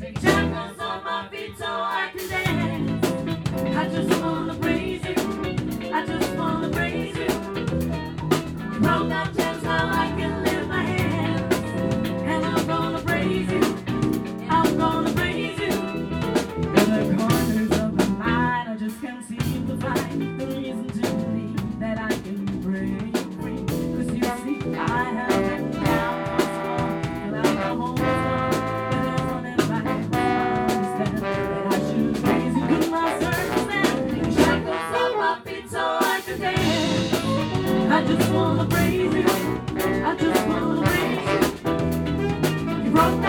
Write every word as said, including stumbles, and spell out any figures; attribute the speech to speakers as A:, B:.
A: Shackles on my feet so I can dance. I just wanna praise you. I just wanna praise you. You broke my chains, now I can lift my hands. And I'm gonna praise you. I'm gonna praise you. In the corners of my mind, I just can't seem to find the reason to believe that I can break free. 'Cause you see, I have been down for so long, till I'm the home gone. But there's one advice I understand, that I should praise you 'cause my circumstance. Shackles on my feet so I can dance. I just wanna praise you. I just wanna praise you. You broke